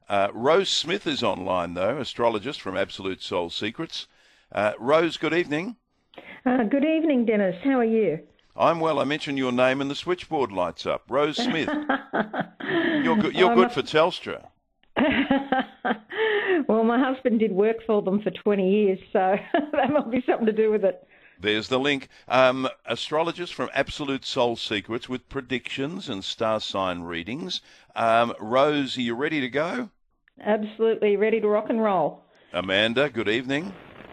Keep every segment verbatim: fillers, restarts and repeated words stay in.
Uh, Rose Smith is online, though, astrologist from Absolute Soul Secrets. Uh, Rose, good evening. Uh, good evening, Dennis. How are you? I'm well. I mentioned your name and the switchboard lights up. Rose Smith. You're good, you're good for Telstra. Well, my husband did work for them for twenty years, so that might be something to do with it. There's the link. Um, astrologist from Absolute Soul Secrets with predictions and star sign readings. Um, Rose, are you ready to go? Absolutely ready to rock and roll. Amanda, good evening.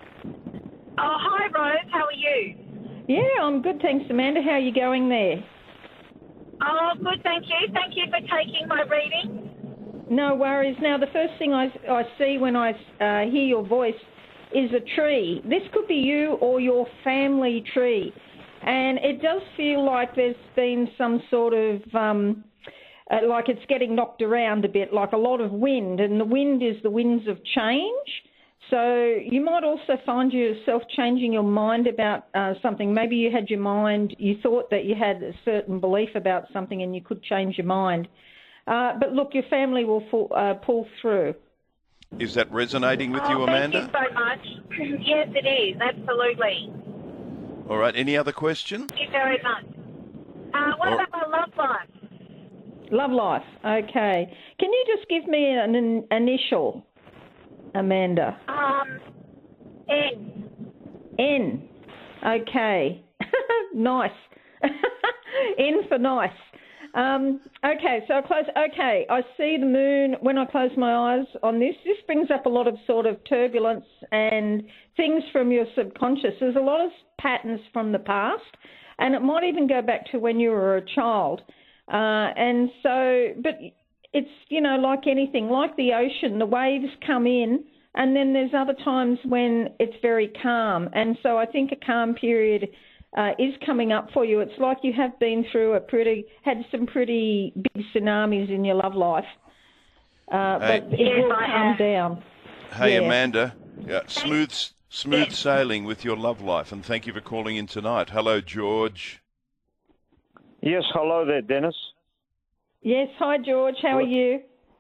Oh, hi, Rose. How are you? Yeah, I'm good, thanks, Amanda. How are you going there? Oh, good, thank you. Thank you for taking my reading. No worries. Now, the first thing I, I see when I uh, hear your voice is a tree. This could be you or your family tree. And it does feel like there's been some sort of, um, uh, like it's getting knocked around a bit, like a lot of wind. And the wind is the winds of change. So you might also find yourself changing your mind about uh, something. Maybe you had your mind, you thought that you had a certain belief about something and you could change your mind. Uh, but look, your family will full, uh, pull through. Is that resonating with you, oh, Amanda? Thank you so much. Yes, it is. Absolutely. All right. Any other question? Thank you very much. Uh, what Oh. about my love life? Love life. Okay. Can you just give me an, an initial, Amanda? Um, N. N. Okay. Nice. N for nice. Um, okay, so I close. Okay, I see the moon when I close my eyes on this. This brings up a lot of sort of turbulence and things from your subconscious. There's a lot of patterns from the past, and it might even go back to when you were a child. Uh, and so, but it's, you know, like anything, like the ocean, the waves come in, and then there's other times when it's very calm. And so I think a calm period Uh, is coming up for you. It's like you have been through a pretty, had some pretty big tsunamis in your love life, uh, Hey. but it Yes, will I calm have. down. Hey, Yeah. Amanda. Yeah, smooth, smooth sailing with your love life, and thank you for calling in tonight. Hello, George. Yes, hello there, Dennis. Yes, hi George, how are you?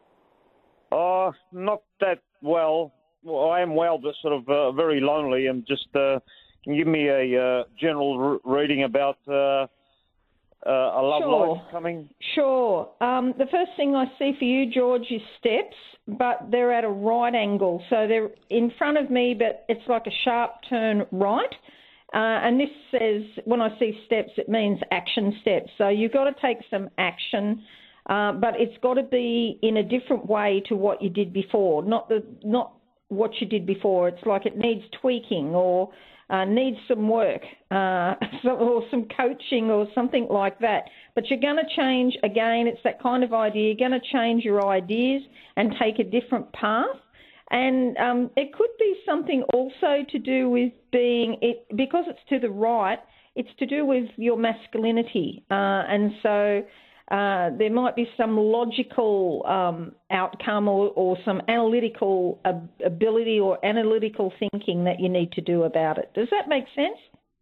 Oh, not that well. Well, I am well, but sort of uh, very lonely. And just uh, can you give me a uh, general r- reading about uh, uh, a love Sure. life coming? Sure. Um, the first thing I see for you, George, is steps, but they're at a right angle. So they're in front of me, but it's like a sharp turn right. Uh, and this says, when I see steps, it means action steps. So you've got to take some action, uh, but it's got to be in a different way to what you did before, not the not what you did before. It's like it needs tweaking or uh, needs some work uh, or some coaching or something like that. But you're going to change, again, it's that kind of idea. You're going to change your ideas and take a different path. And um, it could be something also to do with being, it because it's to the right, it's to do with your masculinity. Uh, and so uh, there might be some logical um, outcome or, or some analytical ab- ability or analytical thinking that you need to do about it. Does that make sense?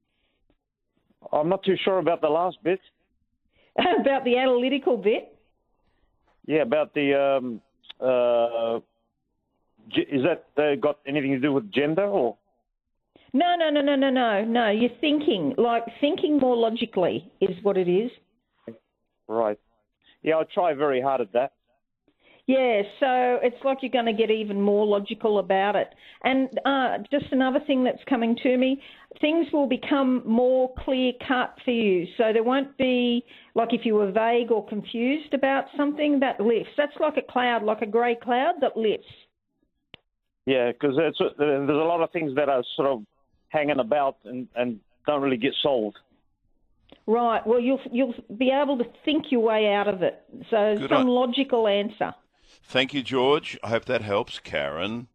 I'm not too sure about the last bit. About the analytical bit? Yeah, about the... Um, uh, g- is that uh, got anything to do with gender or...? No, no, no, no, no, no, no. You're thinking, like thinking more logically is what it is. Right. Yeah, I try very hard at that. Yeah, so it's like you're going to get even more logical about it. And uh, just another thing that's coming to me, things will become more clear-cut for you. So there won't be, like if you were vague or confused about something, that lifts. That's like a cloud, like a grey cloud that lifts. Yeah, because there's a lot of things that are sort of hanging about and, and don't really get solved. Right. Well, you'll you'll be able to think your way out of it. So Good some on- logical answer. Thank you, George. I hope that helps. Karen.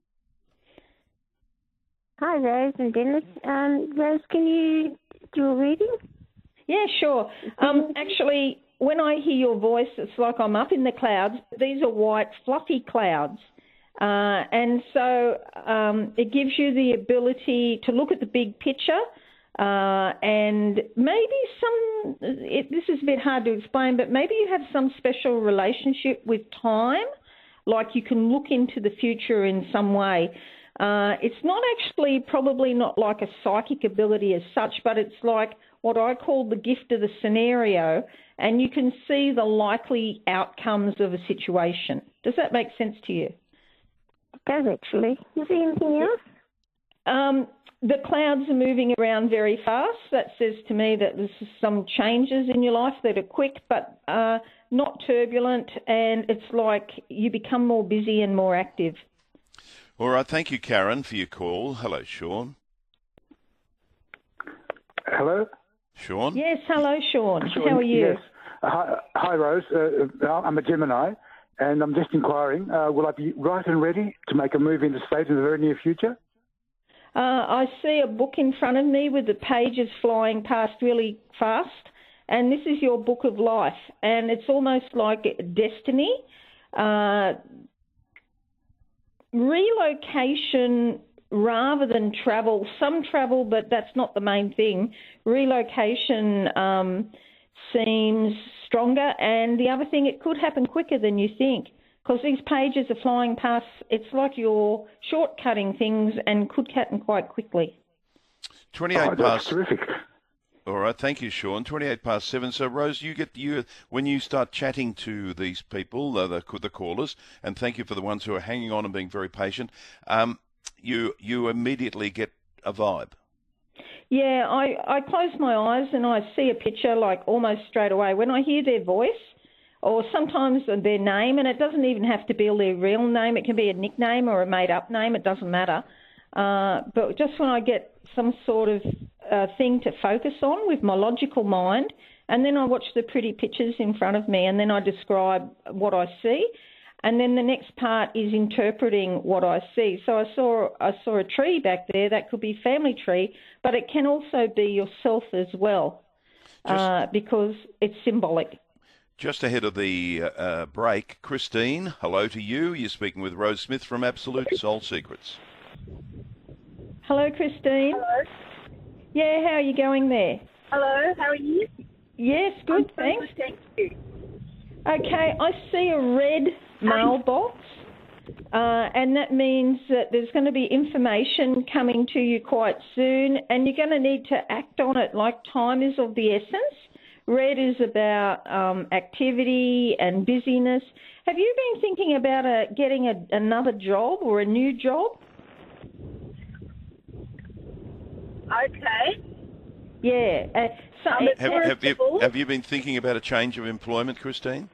Hi, Rose and Dennis. Um, Rose, can you do a reading? Yeah, sure. Um, actually, when I hear your voice, it's like I'm up in the clouds. These are white, fluffy clouds. Uh, and so um, it gives you the ability to look at the big picture uh, and maybe some, it, this is a bit hard to explain, but maybe you have some special relationship with time. like you can look into the future in some way. Uh, it's not actually probably not like a psychic ability as such, but it's like what I call the gift of the scenario, and you can see the likely outcomes of a situation. Does that make sense to you? It does, actually. Is there anything else? Um, the clouds are moving around very fast. That says to me that there's some changes in your life that are quick, but uh, not turbulent, and it's like you become more busy and more active. All right, thank you, Karen, for your call. Hello, Sean. Hello? Sean? Yes, hello, Sean. Sean, How are you? Yes. Uh, hi, hi, Rose. Uh, I'm a Gemini, and I'm just inquiring, uh, will I be right and ready to make a move into state in the very near future? Uh, I see a book in front of me with the pages flying past really fast, and this is your book of life, and it's almost like destiny. Uh, relocation rather than travel, some travel, but that's not the main thing. Relocation um, seems stronger, and the other thing, it could happen quicker than you think, because these pages are flying past. It's like you're shortcutting things and could happen quite quickly. twenty-eight Oh, that's past. terrific. All right, thank you, Sean. twenty-eight past seven. So, Rose, you get you when you start chatting to these people, uh, the the callers, and thank you for the ones who are hanging on and being very patient. Um, you you immediately get a vibe. Yeah, I, I close my eyes and I see a picture like almost straight away. When I hear their voice or sometimes their name, and it doesn't even have to be their real name, it can be a nickname or a made-up name, it doesn't matter. Uh, but just when I get some sort of uh, thing to focus on with my logical mind, and then I watch the pretty pictures in front of me, and then I describe what I see. And then the next part is interpreting what I see. So I saw I saw a tree back there. That could be family tree, but it can also be yourself as well, uh, because it's symbolic. Just ahead of the uh, break, Christine, hello to you. You're speaking with Rose Smith from Absolute Soul Secrets. Hello, Christine. Hello. Yeah, how are you going there? Hello, how are you? Yes, good, thanks. Thank you. Okay, I see a red mailbox, uh, and that means that there's going to be information coming to you quite soon, and you're going to need to act on it, like time is of the essence. Red is about um, activity and busyness. Have you been thinking about a, getting a, another job or a new job? Okay. Yeah. Uh, so Um, it- Have, First have, you, of all- have you been thinking about a change of employment, Christine?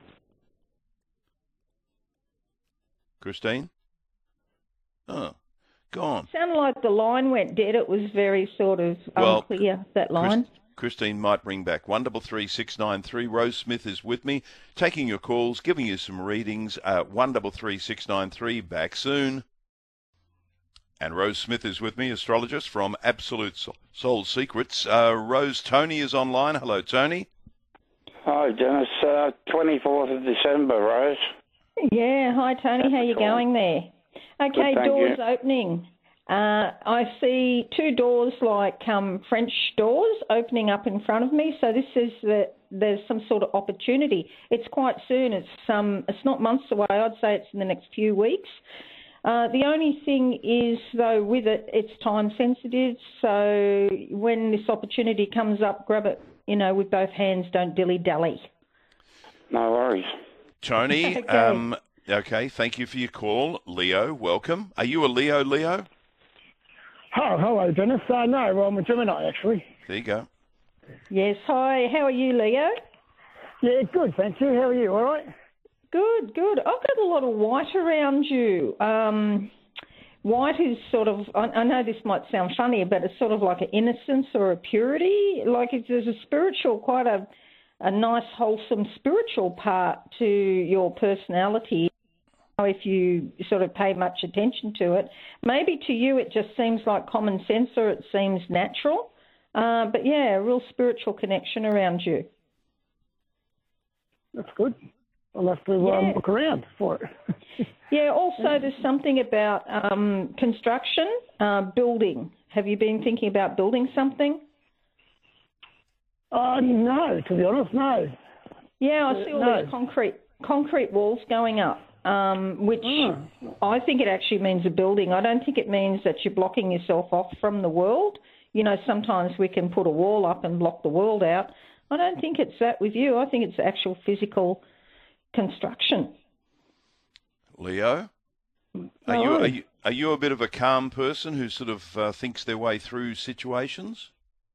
Christine? Oh, gone. sounded like the line went dead. It was very sort of Well, unclear, that line. Christ- Christine might ring back. one double three six nine three. Rose Smith is with me, taking your calls, giving you some readings. Uh, one double three six nine three. Back soon. And Rose Smith is with me, astrologist from Absolute Soul Secrets. Uh, Rose, Tony is online. Hello, Tony. Hi, Dennis. Uh, twenty-fourth of December, Rose. Yeah, hi Tony, how you Cool. going there? Okay, Good, thank doors you. opening. Uh, I see two doors like um, French doors opening up in front of me, so this is that there's some sort of opportunity. It's quite soon, it's um, it's not months away, I'd say it's in the next few weeks. Uh, the only thing is, though, with it, it's time sensitive, so when this opportunity comes up, grab it, you know, with both hands, don't dilly-dally. No worries. Tony, Okay. um, okay, thank you for your call. Leo, welcome. Are you a Leo, Leo? Oh, hello, Dennis. Uh, no, well, I'm a Gemini, actually. There you go. Yes, hi, how are you, Leo? Yeah, good, thank you. How are you? All right? Good, good. I've got a lot of white around you. Um, white is sort of, I, I know this might sound funny, but it's sort of like an innocence or a purity. Like it's, there's a spiritual, quite a, a nice, wholesome spiritual part to your personality. If you sort of pay much attention to it, maybe to you it just seems like common sense or it seems natural. Uh, but yeah, a real spiritual connection around you. That's good. I'll have to Yeah. um, look around for it. Yeah, also there's something about um, construction, uh, building. Have you been thinking about building something? uh, no, to be honest, no. Yeah, I see all no. these concrete concrete walls going up. um, which Mm. I think it actually means a building. I don't think it means that you're blocking yourself off from the world. You know, sometimes we can put a wall up and block the world out. I don't think it's that with you. I think it's actual physical construction. Leo, are you, are you are you a bit of a calm person who sort of uh, thinks their way through situations?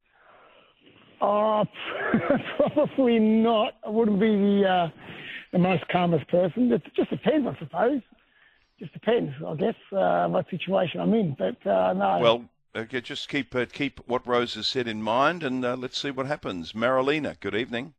Oh, probably not. I wouldn't be the uh, the most calmest person. It just depends, I suppose. Just depends, I guess, uh, what situation I'm in. But uh, no. Well, okay, just keep uh, keep what Rose has said in mind, and uh, let's see what happens. Marilena, good evening.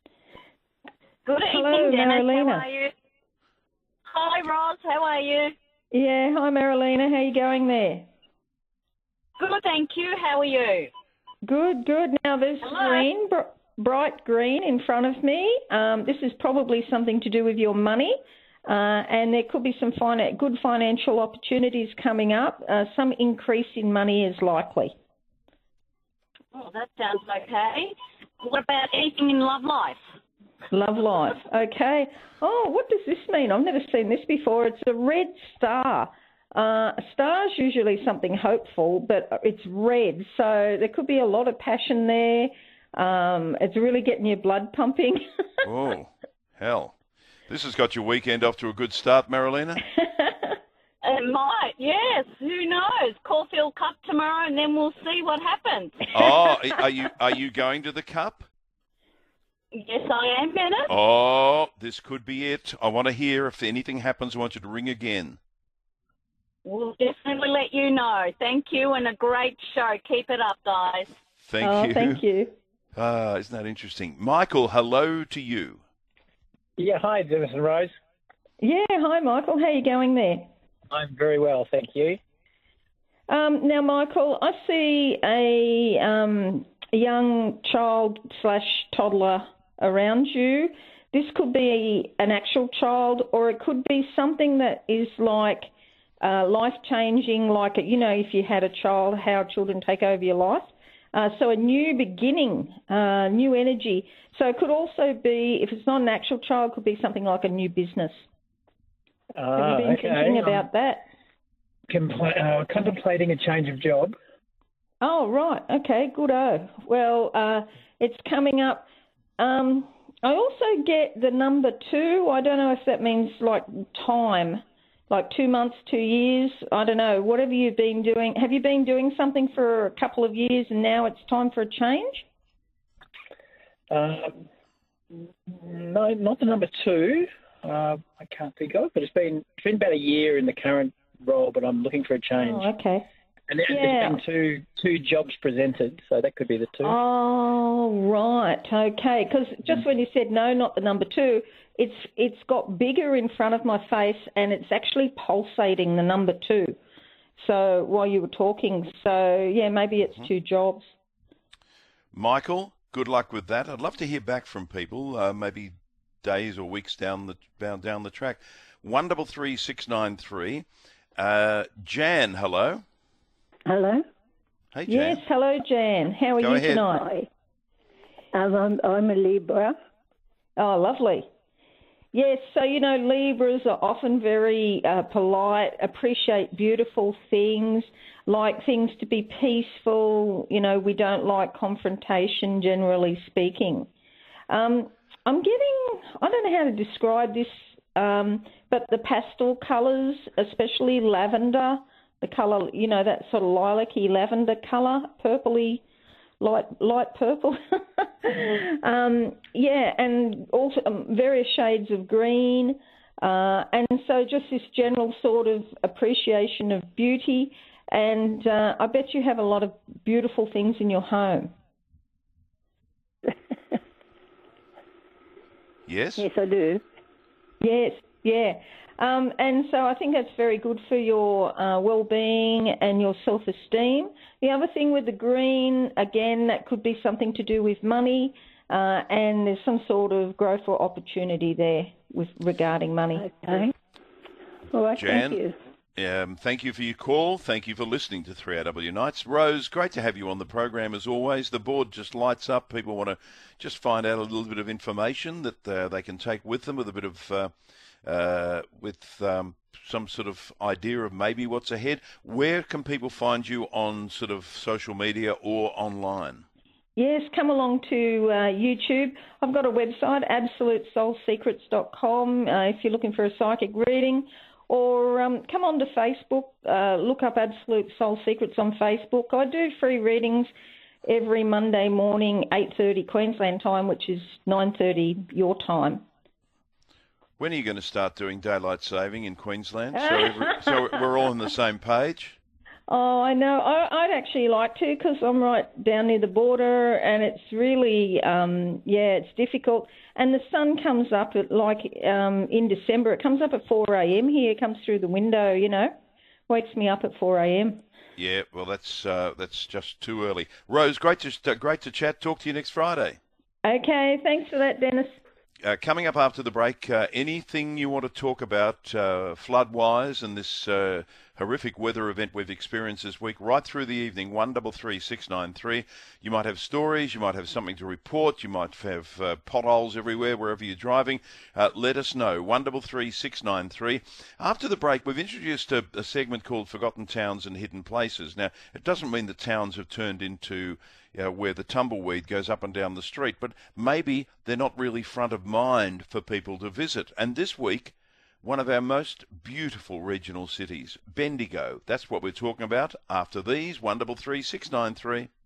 Good Hello, evening, Dennis. Marilena. How are you? Hi, Roz. How are you? Yeah, hi Marilena, how you going there? Good, thank you. How are you? Good, good. Now there's Hello? green, br- bright green in front of me. Um, this is probably something to do with your money, uh, and there could be some fina- good financial opportunities coming up. Uh, some increase in money is likely. Oh, that sounds okay. What about anything in love life? Love life. Okay. Oh, what does this mean? I've never seen this before. It's a red star. Uh, a star's usually something hopeful, but it's red, so there could be a lot of passion there. Um, it's really getting your blood pumping. Oh, hell. This has got your weekend off to a good start, Marilena. It might, yes. Who knows? Caulfield Cup tomorrow, and then we'll see what happens. Oh, are you are you going to the Cup? Yes, I am, Dennis. Oh, this could be it. I want to hear if anything happens. I want you to ring again. We'll definitely let you know. Thank you, and a great show. Keep it up, guys. Thank oh, you. thank you. Ah, isn't that interesting? Michael, hello to you. Yeah, hi, Dennis and Rose. Yeah, hi Michael. How are you going there? I'm very well, thank you. Um, now, Michael, I see a, um, a young child slash toddler around you. This could be an actual child, or it could be something that is like uh, life-changing, like, you know, if you had a child, how children take over your life. Uh, so a new beginning, uh, new energy. So it could also be, if it's not an actual child, it could be something like a new business. Uh, Have you been okay. thinking about I'm that? compl- uh, contemplating a change of job. Oh, right. Okay, good-o. Well, uh, it's coming up. Um, I also get the number two. I don't know if that means like time, like two months, two years. I don't know. Whatever you've been doing. Have you been doing something for a couple of years and now it's time for a change? Uh, no, not the number two. Uh, I can't think of it, but it's been it's been about a year in the current role, but I'm looking for a change. Oh, okay. And there, Yeah. there's been two two jobs presented, so that could be the two. Oh, right. Okay. Because just when you said no, not the number two, it's it's got bigger in front of my face and it's actually pulsating the number two. So while you were talking, so yeah, maybe it's two jobs. Michael, good luck with that. I'd love to hear back from people, uh, maybe days or weeks down the down, down the track. One double three six nine three. Uh, Jan, hello. Hello. Hey, Jan. Yes, hello, Jan. How are Go you ahead. tonight? Hi. Um, I'm, I'm a Libra. Oh, lovely. Yes, so, you know, Libras are often very uh, polite, appreciate beautiful things, like things to be peaceful. You know, we don't like confrontation, generally speaking. Um, I'm getting, I don't know how to describe this, um, but the pastel colours, especially lavender, the colour, you know, that sort of lilac-y lavender colour, purpley, light light purple. um, yeah, and also um, various shades of green. Uh, and so just this general sort of appreciation of beauty. And uh, I bet you have a lot of beautiful things in your home. Yes? Yes, I do. Yes, yeah. Um, and so I think that's very good for your uh, well-being and your self-esteem. The other thing with the green, again, that could be something to do with money, uh, and there's some sort of growth or opportunity there with regarding money. Okay. All right, Jan, thank you. Um, thank you for your call. Thank you for listening to three R W Nights. Rose, great to have you on the program as always. The board just lights up. People want to just find out a little bit of information that uh, they can take with them with a bit of, uh, uh, with um, some sort of idea of maybe what's ahead. Where can people find you on sort of social media or online? Yes, come along to uh, YouTube. I've got a website, absolute soul secrets dot com, uh, if you're looking for a psychic reading. Or um, come on to Facebook, uh, look up Absolute Soul Secrets on Facebook. I do free readings every Monday morning, eight thirty Queensland time, which is nine thirty your time. When are you going to start doing daylight saving in Queensland? So, every, so we're all on the same page? Oh, I know. I, I'd actually like to because I'm right down near the border and it's really, um, yeah, it's difficult. And the sun comes up at like um, in December. It comes up at four a.m. here. It comes through the window, you know, wakes me up at four a.m. Yeah, well, that's uh, that's just too early. Rose, great to, great to chat. Talk to you next Friday. Okay, thanks for that, Dennis. Uh, coming up after the break, uh, anything you want to talk about uh, flood-wise and this uh, horrific weather event we've experienced this week, right through the evening, one double three six nine three. You might have stories, you might have something to report, you might have uh, potholes everywhere, wherever you're driving. Uh, let us know, one double three six nine three. After the break, we've introduced a, a segment called Forgotten Towns and Hidden Places. Now, it doesn't mean that towns have turned into Uh, where the tumbleweed goes up and down the street, but maybe they're not really front of mind for people to visit. And this week, one of our most beautiful regional cities, Bendigo. That's what we're talking about after these, one double three six nine three.